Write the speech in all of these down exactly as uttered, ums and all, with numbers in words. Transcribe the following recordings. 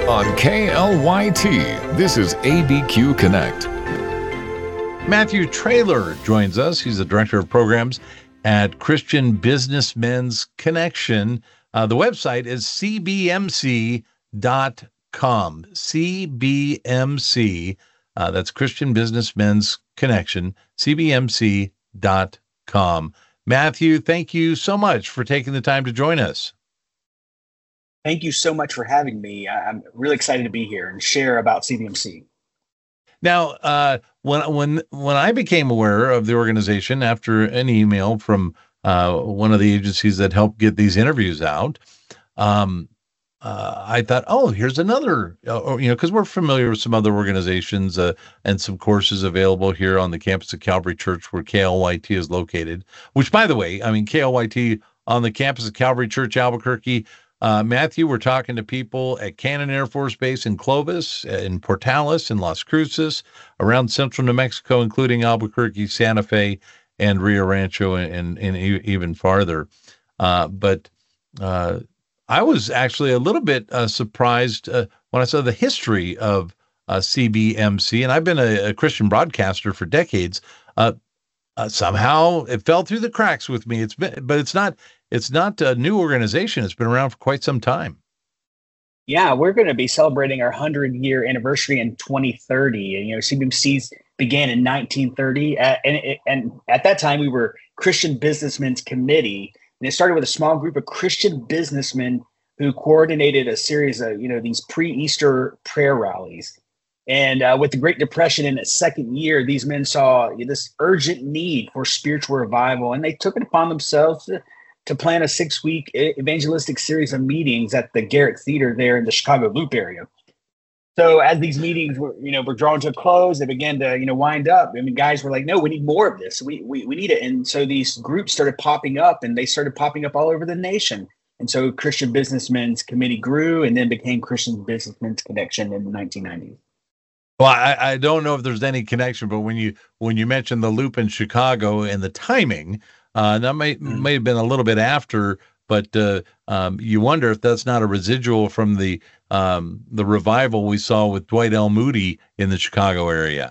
On K L Y T, this is A B Q Connect. Matthew Traylor joins us. He's the Director of Programs at Christian Businessmen's Connection. Uh, the website is c b m c dot com. C B M C, uh, that's Christian Businessmen's Connection, c b m c dot com. Matthew, thank you so much for taking the time to join us. Thank you so much for having me. I'm really excited to be here and share about C B M C. Now, uh, when when when I became aware of the organization after an email from uh, one of the agencies that helped get these interviews out, um, uh, I thought, oh, here's another, uh, you know, because we're familiar with some other organizations uh, and some courses available here on the campus of Calvary Church where K L Y T is located, which, by the way, I mean, K L Y T on the campus of Calvary Church, Albuquerque. Uh, Matthew, we're talking to people at Cannon Air Force Base in Clovis, in Portales, in Las Cruces, around central New Mexico, including Albuquerque, Santa Fe, and Rio Rancho, and, and, and even farther. Uh, but uh, I was actually a little bit uh, surprised uh, when I saw the history of uh, C B M C, and I've been a, a Christian broadcaster for decades. Uh, uh, somehow it fell through the cracks with me. It's been, but it's not. It's not a new organization. It's been around for quite some time. Yeah, we're going to be celebrating our hundred-year anniversary in twenty thirty. And, you know, C B M C began in nineteen thirty. Uh, and, it, and at that time, we were Christian Businessmen's Committee. And it started with a small group of Christian businessmen who coordinated a series of, you know, these pre-Easter prayer rallies. And uh, with the Great Depression in its second year, these men saw this urgent need for spiritual revival. And they took it upon themselves to to plan a six-week evangelistic series of meetings at the Garrick Theater there in the Chicago Loop area. So as these meetings were, you know, were drawn to a close, they began to, you know, wind up. I mean, guys were like, no, we need more of this. We, we, we need it. And so these groups started popping up, and they started popping up all over the nation. And so Christian Businessmen's Committee grew and then became Christian Businessmen's Connection in the nineteen nineties. Well, I, I don't know if there's any connection, but when you when you mentioned the Loop in Chicago and the timing, Uh, that may, mm. may have been a little bit after, but uh, um, you wonder if that's not a residual from the um, the revival we saw with Dwight L. Moody in the Chicago area.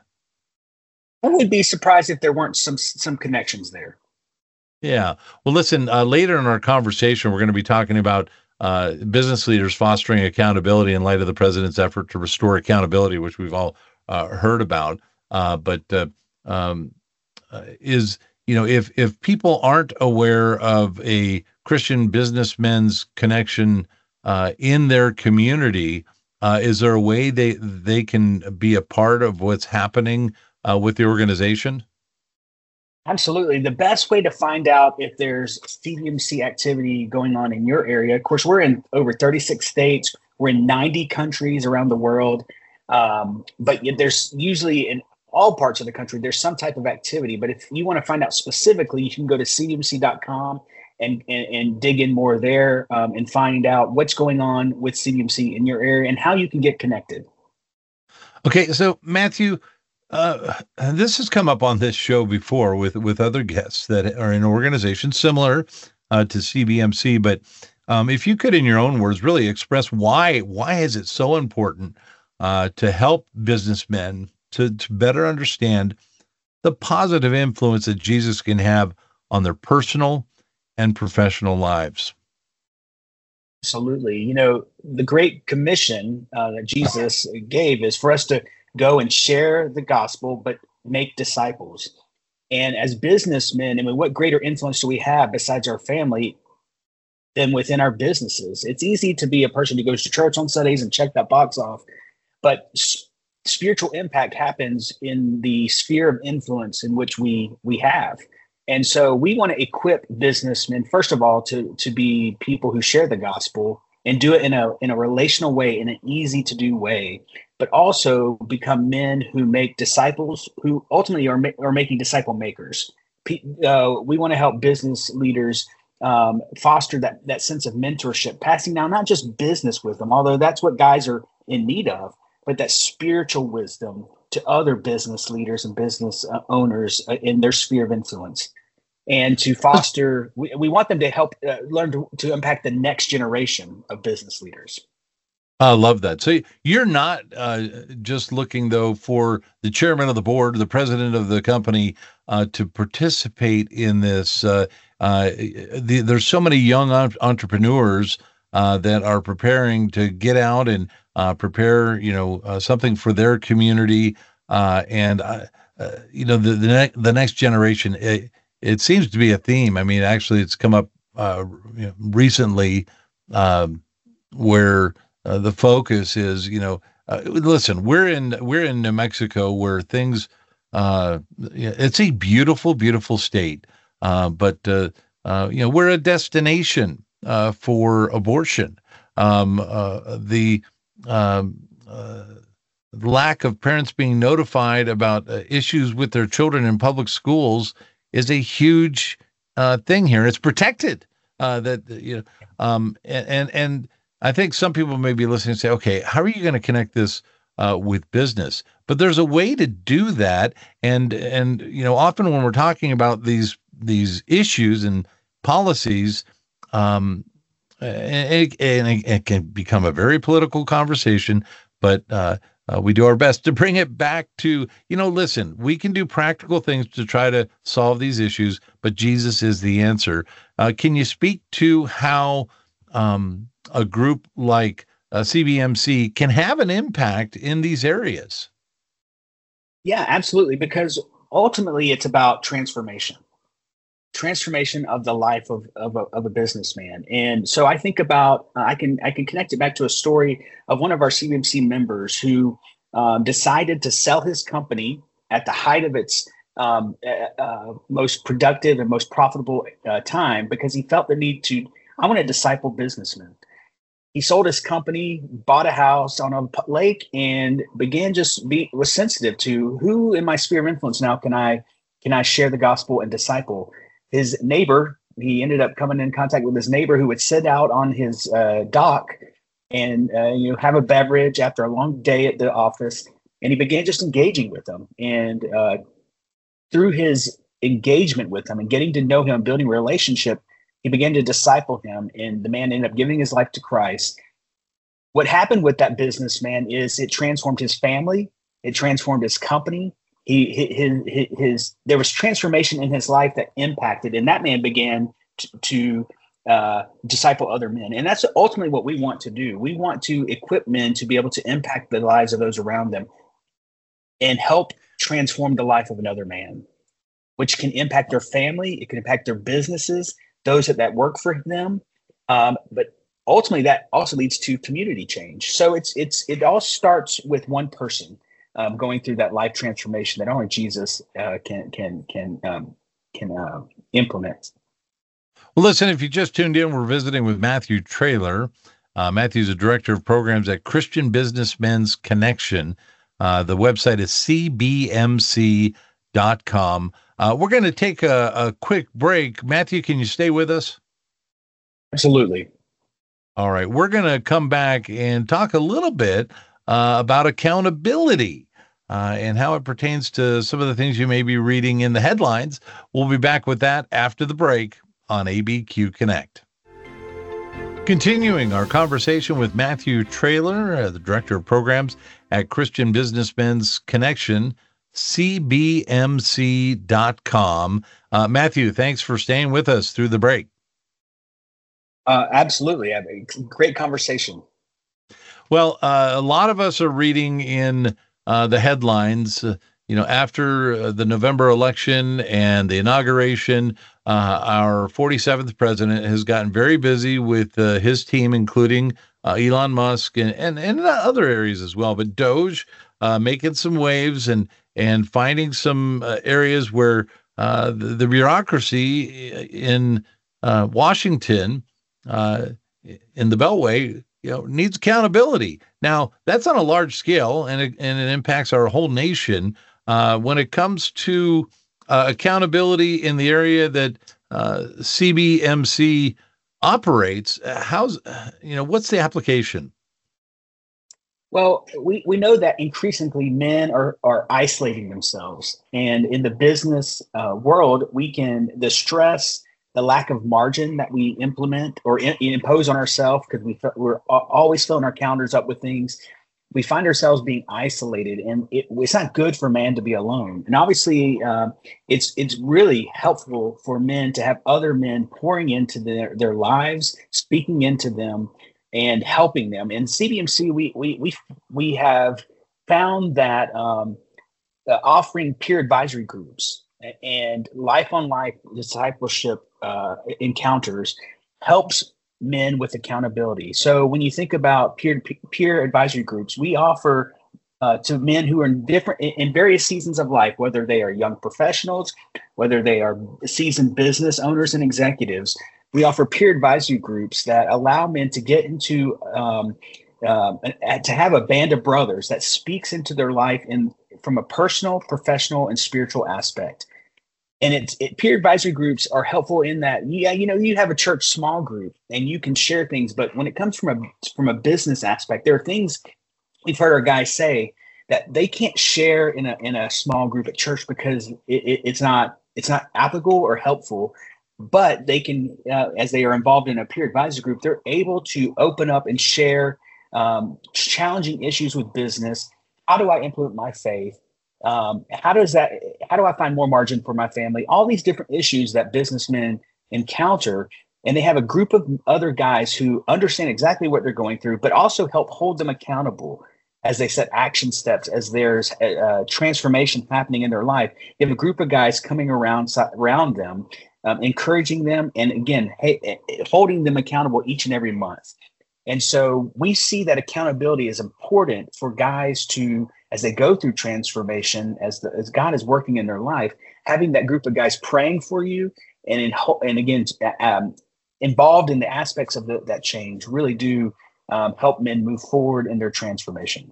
I would be surprised if there weren't some some connections there. Yeah. Well, listen, uh, later in our conversation, we're going to be talking about uh, business leaders fostering accountability in light of the president's effort to restore accountability, which we've all uh, heard about. Uh, but uh, um, uh, is... You know, if if people aren't aware of a Christian Businessmen's Connection uh, in their community, uh, is there a way they they can be a part of what's happening uh, with the organization? Absolutely. The best way to find out if there's C B M C activity going on in your area, of course, we're in over thirty-six states. We're in ninety countries around the world. Um, but there's usually in all parts of the country, there's some type of activity. But if you want to find out specifically, you can go to c b m c dot com and, and, and dig in more there um, and find out what's going on with C B M C in your area and how you can get connected. Okay, so Matthew, uh, this has come up on this show before with, with other guests that are in organizations similar uh, to C B M C. But um, if you could, in your own words, really express why why is it so important uh, to help businessmen To, to better understand the positive influence that Jesus can have on their personal and professional lives. Absolutely. You know, the Great Commission uh, that Jesus gave is for us to go and share the gospel, but make disciples. And as businessmen, I mean, what greater influence do we have besides our family than within our businesses? It's easy to be a person who goes to church on Sundays and check that box off, but spiritual impact happens in the sphere of influence in which we we have. And so we want to equip businessmen, first of all, to to be people who share the gospel and do it in a in a relational way, in an easy to do way, but also become men who make disciples who ultimately are, ma- are making disciple makers. Uh, we want to help business leaders um, foster that, that sense of mentorship, passing down not just business wisdom, although that's what guys are in need of, but that spiritual wisdom to other business leaders and business uh, owners uh, in their sphere of influence. And to foster, we, we want them to help uh, learn to, to impact the next generation of business leaders. I love that. So you're not uh, just looking, though, for the chairman of the board, the president of the company uh, to participate in this. Uh, uh, the, there's so many young entrepreneurs uh, that are preparing to get out and uh, prepare, you know, uh, something for their community. Uh, and, uh, uh, you know, the the, ne- the next generation, it, it seems to be a theme. I mean, actually, it's come up uh, you know, recently um, where Uh, the focus is, you know, uh, listen, we're in we're in New Mexico where things, uh, it's a beautiful, beautiful state, uh, but uh, uh, you know, we're a destination uh, for abortion. Um, uh, the um, uh, lack of parents being notified about uh, issues with their children in public schools is a huge uh, thing here. It's protected. Uh, that you know, um, and and. and I think some people may be listening and say, okay, how are you going to connect this uh, with business? But there's a way to do that. And, and, you know, often when we're talking about these, these issues and policies, um, and, and it, it can become a very political conversation, but uh, uh, we do our best to bring it back to, you know, listen, we can do practical things to try to solve these issues, but Jesus is the answer. Uh, can you speak to how, um, a group like uh, C B M C can have an impact in these areas? Yeah, absolutely. Because ultimately it's about transformation, transformation of the life of, of, a, of a businessman. And so I think about, uh, I can, I can connect it back to a story of one of our C B M C members who um, decided to sell his company at the height of its um, uh, uh, most productive and most profitable uh, time because he felt the need to, I want to disciple businessmen. He sold his company, bought a house on a lake, and began just be was sensitive to who in my sphere of influence now can I can I share the gospel and disciple. His neighbor, he ended up coming in contact with his neighbor who would sit out on his uh, dock and uh, you know have a beverage after a long day at the office, and he began just engaging with them. And uh, through his engagement with them and getting to know him, building a relationship, he began to disciple him, and the man ended up giving his life to Christ. What happened with that businessman is it transformed his family. It transformed his company. He, his, his, his there was transformation in his life that impacted, and that man began to, to uh, disciple other men. And that's ultimately what we want to do. We want to equip men to be able to impact the lives of those around them and help transform the life of another man, which can impact their family. It can impact their businesses, those that, that work for them. Um, but ultimately that also leads to community change. So it's, it's, it all starts with one person um, going through that life transformation that only Jesus uh, can, can, can, um, can uh, implement. Well, listen, if you just tuned in, we're visiting with Matthew Traylor. Uh, Matthew's a director of programs at Christian Businessmen's Connection. Uh, the website is c b m c dot com. Uh, we're going to take a, a quick break. Matthew, can you stay with us? Absolutely. All right. We're going to come back and talk a little bit uh, about accountability uh, and how it pertains to some of the things you may be reading in the headlines. We'll be back with that after the break on A B Q Connect. Continuing our conversation with Matthew Traylor, uh, the director of programs at Christian Businessmen's Connection, c b m c dot com. Uh, Matthew, thanks for staying with us through the break. Uh, absolutely. A great conversation. Well, uh, a lot of us are reading in uh, the headlines, uh, you know, after uh, the November election and the inauguration, uh, our forty-seventh president has gotten very busy with uh, his team, including uh, Elon Musk and, and, and other areas as well. But Doge uh, making some waves and and finding some uh, areas where uh, the, the bureaucracy in uh, Washington, uh, in the Beltway, you know, needs accountability. Now, that's on a large scale, and it, and it impacts our whole nation. Uh, when it comes to uh, accountability in the area that uh, C B M C operates, how's, you know, what's the application? Well, we, we know that increasingly men are, are isolating themselves. And in the business uh, world, we can, the stress the lack of margin that we implement or in, impose on ourselves because we we're always filling our calendars up with things. We find ourselves being isolated, and it, it's not good for man to be alone. And obviously, uh, it's it's really helpful for men to have other men pouring into their, their lives, speaking into them, and helping them. In C B M C, we we we we have found that um, uh, offering peer advisory groups and life on life discipleship uh, encounters helps men with accountability. So when you think about peer peer advisory groups, we offer uh, to men who are in different in various seasons of life, whether they are young professionals, whether they are seasoned business owners and executives. We offer peer advisory groups that allow men to get into um, uh, to have a band of brothers that speaks into their life in from a personal, professional, and spiritual aspect. And it's it, peer advisory groups are helpful in that, yeah, you know, you have a church small group and you can share things, but when it comes from a from a business aspect, there are things we've heard our guys say that they can't share in a in a small group at church because it, it, it's not it's not applicable or helpful. But they can, uh, as they are involved in a peer advisory group, they're able to open up and share um, challenging issues with business. How do I implement my faith? Um, how does that, how do I find more margin for my family? All these different issues that businessmen encounter, and they have a group of other guys who understand exactly what they're going through, but also help hold them accountable as they set action steps, as there's a, a transformation happening in their life. You have a group of guys coming around, around them, um, encouraging them, and again, hey, holding them accountable each and every month. And so we see that accountability is important for guys to, as they go through transformation, as the, as God is working in their life, having that group of guys praying for you and in, and again um, involved in the aspects of the, that change really do um, help men move forward in their transformation.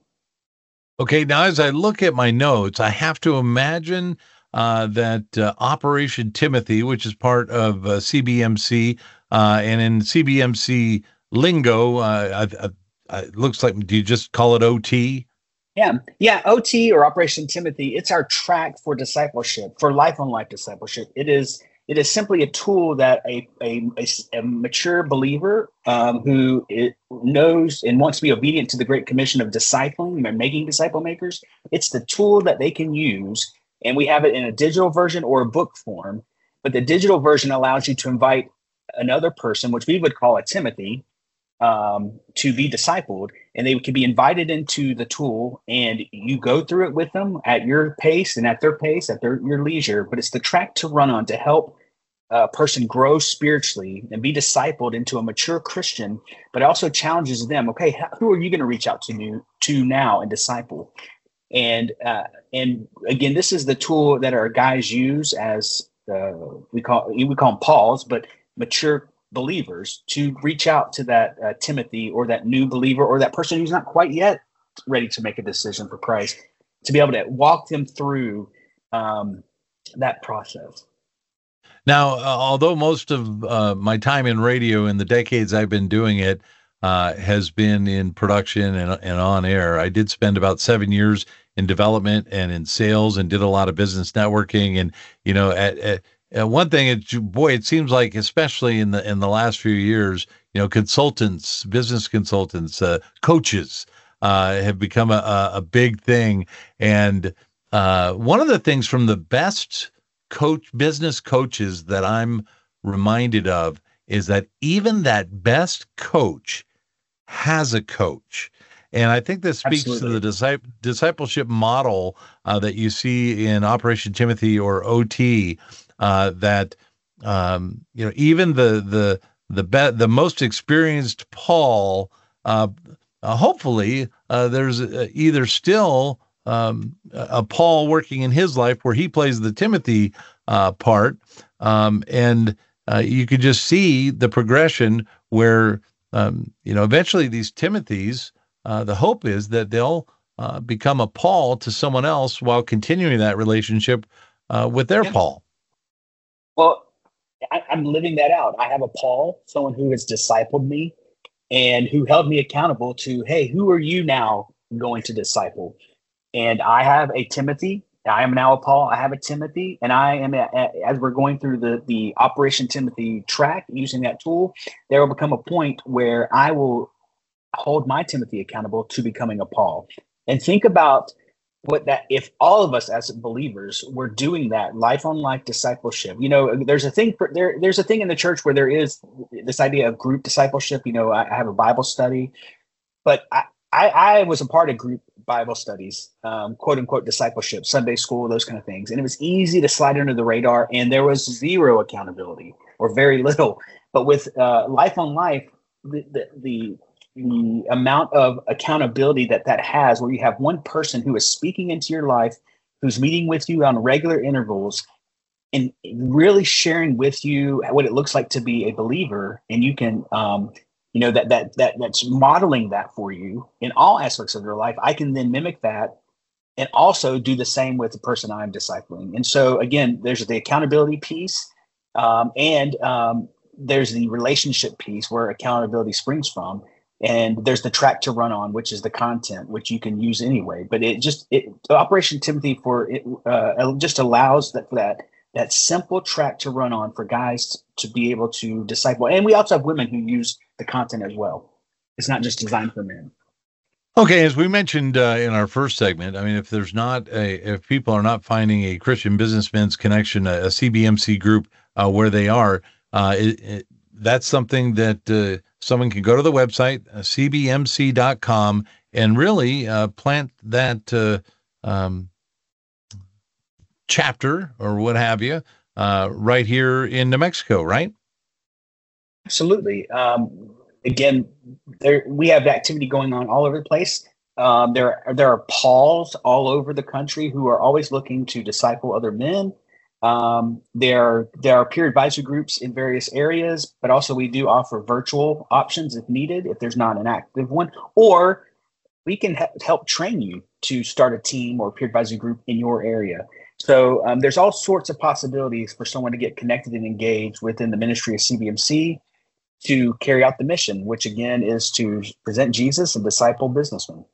Okay, now as I look at my notes, I have to imagine uh, that uh, Operation Timothy, which is part of uh, C B M C, uh, and in C B M C lingo, uh, I, I, it looks like, do you just call it O T? Yeah, yeah, O T or Operation Timothy. It's our track for discipleship, for life on life discipleship. It is it is simply a tool that a a, a, a mature believer um, who it knows and wants to be obedient to the Great Commission of discipling and making disciple makers. It's the tool that they can use, and we have it in a digital version or a book form. But the digital version allows you to invite another person, which we would call a Timothy, Um, to be discipled, and they can be invited into the tool, and you go through it with them at your pace and at their pace, at their your leisure. But it's the track to run on to help a person grow spiritually and be discipled into a mature Christian. But it also challenges them. Okay, who are you going to reach out to new, to now and disciple? And uh, and again, this is the tool that our guys use as uh, we call we call them Pauls, but mature believers to reach out to that uh, Timothy or that new believer or that person who's not quite yet ready to make a decision for Christ, to be able to walk them through um, that process. Now, uh, although most of uh, my time in radio in the decades I've been doing it uh, has been in production and, and on air, I did spend about seven years in development and in sales and did a lot of business networking. And, you know, at, at Uh, one thing, it, boy, it seems like, especially in the in the last few years, you know, consultants, business consultants, uh, coaches uh, have become a, a big thing. And uh, one of the things from the best coach, business coaches that I'm reminded of is that even that best coach has a coach. And I think this speaks Absolutely. to the disciple, discipleship model uh, that you see in Operation Timothy or O T. Uh, that um, you know, even the the the be- the most experienced Paul, uh, uh, hopefully, uh, there's uh, either still um, a Paul working in his life where he plays the Timothy uh, part, um, and uh, you could just see the progression where um, you know, eventually these Timothys. Uh, the hope is that they'll uh, become a Paul to someone else while continuing that relationship uh, with their Yeah. Paul. Well, I, I'm living that out. I have a Paul, someone who has discipled me and who held me accountable to, hey, who are you now going to disciple? And I have a Timothy I am now a Paul. I have a Timothy, and I am a, a, as we're going through the the Operation Timothy track using that tool. There will become a point where I will hold my Timothy accountable to becoming a Paul. And think about what that if all of us as believers were doing that life on life discipleship. You know, there's a thing for, there. There's a thing in the church where there is this idea of group discipleship. You know, I, I have a Bible study, but I, I I was a part of group Bible studies, um, quote unquote discipleship, Sunday school, those kind of things, and it was easy to slide under the radar, and there was zero accountability or very little. But with uh, life on life, the the, the the amount of accountability that that has, where you have one person who is speaking into your life, who's meeting with you on regular intervals and really sharing with you what it looks like to be a believer. And you can, um, you know, that, that, that, that's modeling that for you in all aspects of your life. I can then mimic that and also do the same with the person I'm discipling. And so again, there's the accountability piece, um, and um, there's the relationship piece where accountability springs from. And there's the track to run on, which is the content, which you can use anyway. But it just it Operation Timothy for it uh, just allows that that that simple track to run on for guys to be able to disciple. And we also have women who use the content as well. It's not just designed for men. Okay, as we mentioned uh, in our first segment, I mean, if there's not a, if people are not finding a Christian Businessmen's Connection, a, a C B M C group uh, where they are, uh, it, it, that's something that uh, someone can go to the website, uh, C B M C dot com, and really uh, plant that uh, um, chapter or what have you uh, right here in New Mexico, right? Absolutely. Um, again, there we have activity going on all over the place. Um, there, there are Pauls all over the country who are always looking to disciple other men. Um, there, there are peer advisory groups in various areas, but also we do offer virtual options if needed, if there's not an active one, or we can ha- help train you to start a team or peer advisory group in your area. So um, there's all sorts of possibilities for someone to get connected and engaged within the ministry of C B M C to carry out the mission, which again is to present Jesus and disciple businessmen.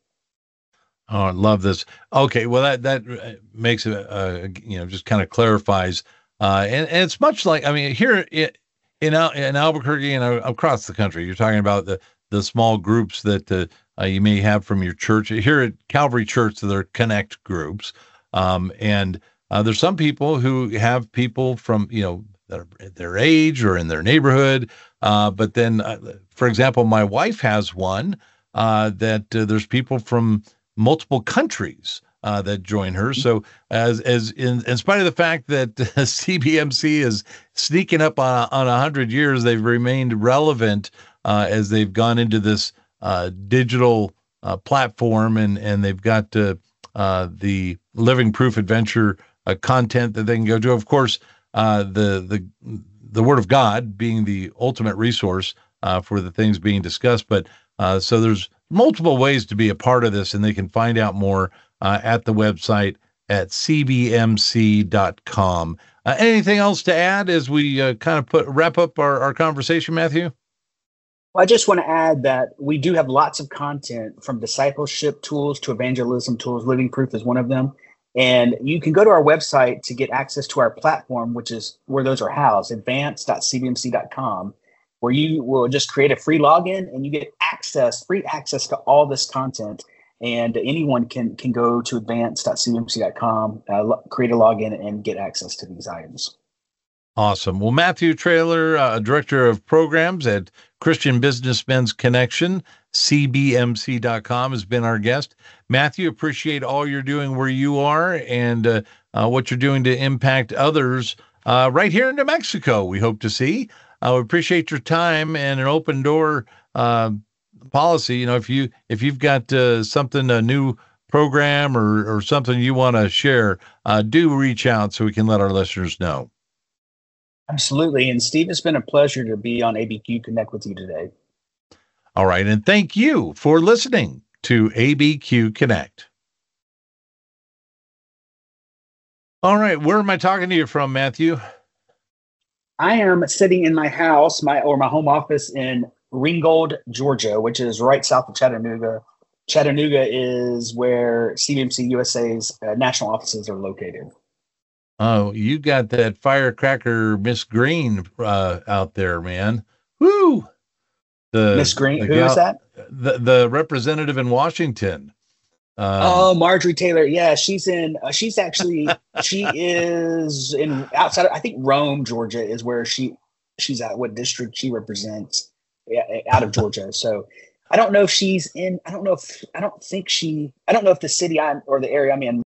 Oh, I love this. Okay, well that that makes it, uh, you know, just kind of clarifies, uh, and, and it's much like, I mean, here in in, Al- in Albuquerque and across the country, you're talking about the the small groups that uh, uh, you may have from your church. Here at Calvary Church, they're connect groups, um, and uh, there's some people who have people from, you know, that are their age or in their neighborhood, uh, but then, uh, for example, my wife has one uh, that uh, there's people from multiple countries uh, that join her. So as as in, in spite of the fact that uh, C B M C is sneaking up on on a hundred years, they've remained relevant uh, as they've gone into this uh, digital uh, platform, and and they've got uh, uh, the Living Proof Adventure uh, content that they can go to. Of course, uh, the the the Word of God being the ultimate resource uh, for the things being discussed. But uh, so there's multiple ways to be a part of this, and they can find out more uh, at the website at C B M C dot com. Uh, anything else to add as we uh, kind of put wrap up our, our conversation, Matthew? Well, I just want to add that we do have lots of content, from discipleship tools to evangelism tools. Living Proof is one of them. And you can go to our website to get access to our platform, which is where those are housed, advance dot C B M C dot com, where you will just create a free login and you get access, free access to all this content. And anyone can can go to advance dot C B M C dot com, uh, lo- create a login, and get access to these items. Awesome. Well, Matthew Traylor, uh, Director of Programs at Christian Businessmen's Connection, C B M C dot com, has been our guest. Matthew, appreciate all you're doing where you are and uh, uh, what you're doing to impact others uh, right here in New Mexico, we hope to see. I uh, appreciate your time and an open door uh, policy. You know, if you if you've got uh, something, a new program or or something you want to share, uh, do reach out so we can let our listeners know. Absolutely. And Steve, it's been a pleasure to be on A B Q Connect with you today. All right, and thank you for listening to A B Q Connect. All right, where am I talking to you from, Matthew? I am sitting in my house, my or my home office in Ringgold, Georgia, which is right south of Chattanooga. Chattanooga is where C B M C U S A's uh, national offices are located. Oh, you got that firecracker Miss Green uh, out there, man. Woo! The Miss Green, the who gal, is that? The the representative in Washington. Um, oh, Marjorie Taylor. Yeah, she's in. Uh, she's actually she is in outside. Of, I think Rome, Georgia, is where she she's at. What district she represents? Yeah, out of Georgia. So I don't know if she's in. I don't know if I don't think she. I don't know if the city I'm or the area I'm in